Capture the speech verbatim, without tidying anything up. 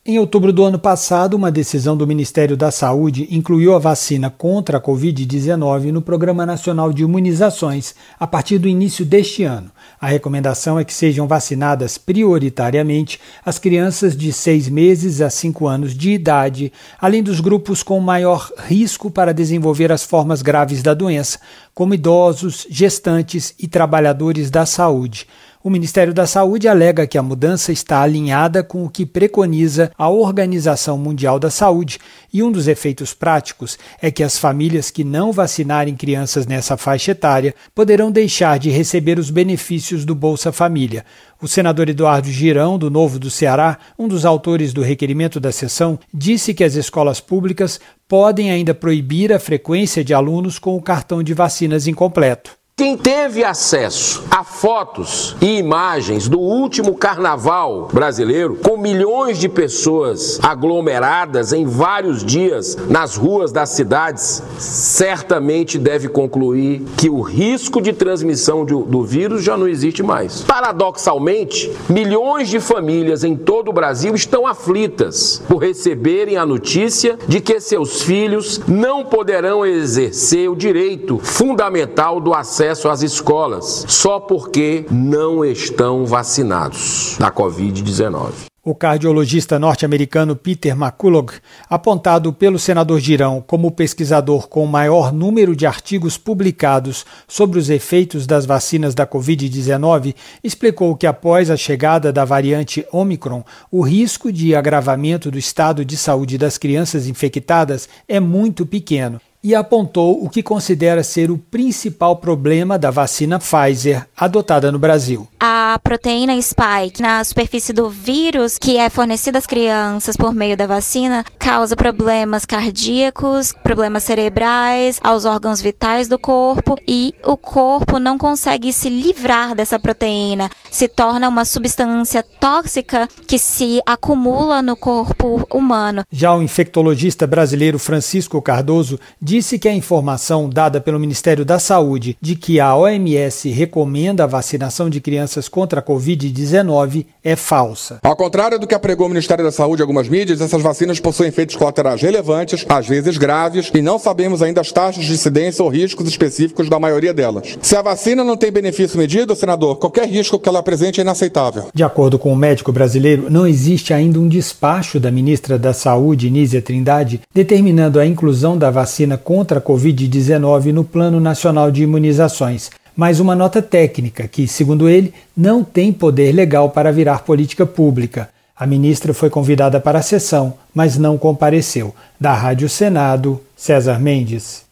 Em outubro do ano passado, uma decisão do Ministério da Saúde incluiu a vacina contra a covid dezenove no Programa Nacional de Imunizações a partir do início deste ano. A recomendação é que sejam vacinadas prioritariamente as crianças de seis meses a cinco anos de idade, além dos grupos com maior risco para desenvolver as formas graves da doença, como idosos, gestantes e trabalhadores da saúde. O Ministério da Saúde alega que a mudança está alinhada com o que preconiza a Organização Mundial da Saúde e um dos efeitos práticos é que as famílias que não vacinarem crianças nessa faixa etária poderão deixar de receber os benefícios do Bolsa Família. O senador Eduardo Girão, do Novo do Ceará, um dos autores do requerimento da sessão, disse que as escolas públicas podem ainda proibir a frequência de alunos com o cartão de vacinas incompleto. Quem teve acesso a fotos e imagens do último carnaval brasileiro, com milhões de pessoas aglomeradas em vários dias nas ruas das cidades, certamente deve concluir que o risco de transmissão do, do vírus já não existe mais. Paradoxalmente, milhões de famílias em todo o Brasil estão aflitas por receberem a notícia de que seus filhos não poderão exercer o direito fundamental do acesso às escolas, só porque não estão vacinados da covid dezenove. O cardiologista norte-americano Peter McCullough, apontado pelo senador Girão como o pesquisador com o maior número de artigos publicados sobre os efeitos das vacinas da covid dezenove, explicou que após a chegada da variante Omicron, o risco de agravamento do estado de saúde das crianças infectadas é muito pequeno. E apontou o que considera ser o principal problema da vacina Pfizer adotada no Brasil. A proteína spike na superfície do vírus, que é fornecida às crianças por meio da vacina, causa problemas cardíacos, problemas cerebrais, aos órgãos vitais do corpo, e o corpo não consegue se livrar dessa proteína. Se torna uma substância tóxica que se acumula no corpo humano. Já o infectologista brasileiro Francisco Cardoso disse que a informação dada pelo Ministério da Saúde de que a O M S recomenda a vacinação de crianças contra a covid dezenove é falsa. Ao contrário do que apregou o Ministério da Saúde em algumas mídias, essas vacinas possuem efeitos colaterais relevantes, às vezes graves, e não sabemos ainda as taxas de incidência ou riscos específicos da maioria delas. Se a vacina não tem benefício medido, senador, qualquer risco que ela apresente é inaceitável. De acordo com o médico brasileiro, não existe ainda um despacho da ministra da Saúde, Nízia Trindade, determinando a inclusão da vacina contra a covid dezenove no Plano Nacional de Imunizações, mas uma nota técnica que, segundo ele, não tem poder legal para virar política pública. A ministra foi convidada para a sessão, mas não compareceu. Da Rádio Senado, César Mendes.